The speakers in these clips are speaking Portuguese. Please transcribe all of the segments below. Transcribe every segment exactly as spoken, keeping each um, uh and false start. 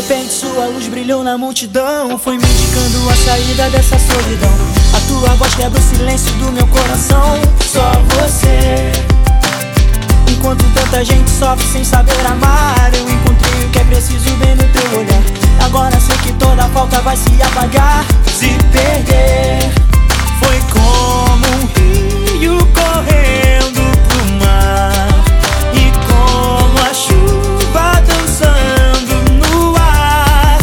repente sua luz brilhou na multidão, foi me indicando a saída dessa solidão. A tua voz quebra o silêncio do meu coração. Só você. Enquanto tanta gente sofre sem saber amar, eu encontrei o que é preciso bem no teu olhar. Agora sei que toda falta vai se apagar, se perder. Foi como um rio correndo pro mar, e como a chuva dançando no ar.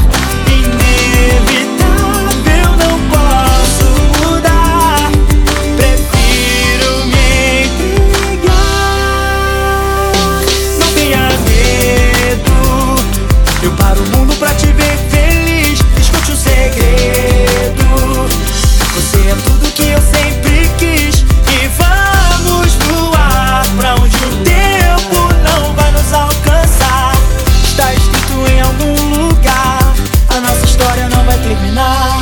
Inevitável, não posso mudar, prefiro me entregar. Não tenha medo, eu paro o mundo pra te ver feliz. Escute o segredo, você é tudo que eu sempre quis. E vamos voar pra onde o tempo não vai nos alcançar. Está escrito em algum lugar, a nossa história não vai terminar.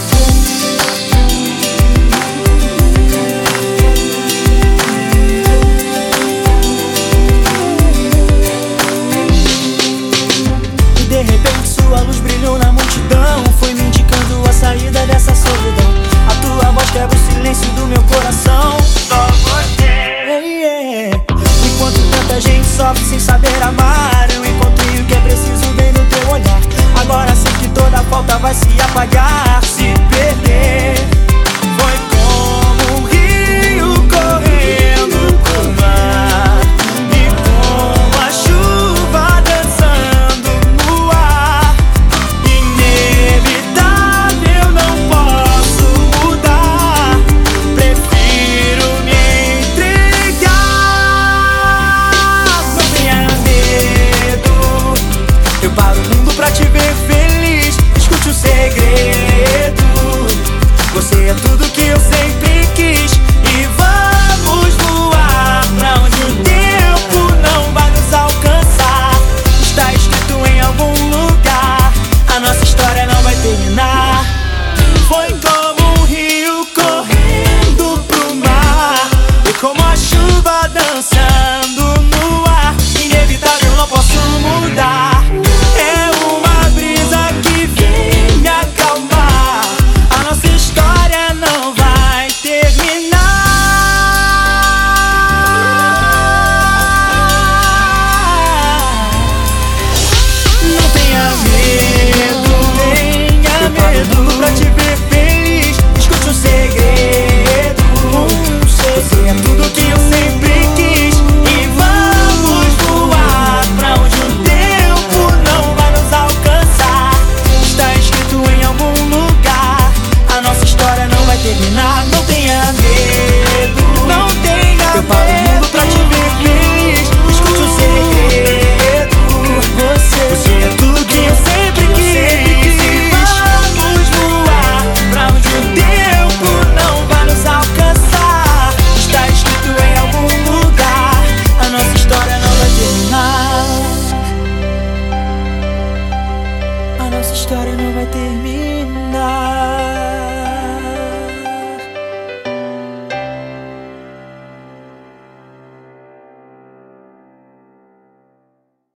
E de repente sua luz brilhou na multidão, foi me indicando a saída dessa solidão. A tua voz quebra o silêncio do meu coração. Só você. Yeah. Enquanto tanta gente sofre sem saber amar, eu encontrei o que é preciso bem no teu olhar. Agora sei que toda falta vai se apagar, se perder. Foi como um rio correndo pro mar, e como a chuva dançando no ar. Inevitável, não posso mudar, prefiro me entregar. Não tenha medo, eu paro o mundo pra te ver feliz. Escute o segredo, você é tudo que eu sempre quis. E vamos voar pra onde o tempo não vai nos alcançar. Está escrito em algum lugar, a nossa história não vai terminar. Foi como um rio correndo pro mar, e como a chuva dançando no ar. Inevitável, não posso mudar, é uma brisa que vem me acalmar. A nossa história não vai terminar. Não tenha medo, tenha medo pra te ver feliz. Escute o segredo, você é tudo que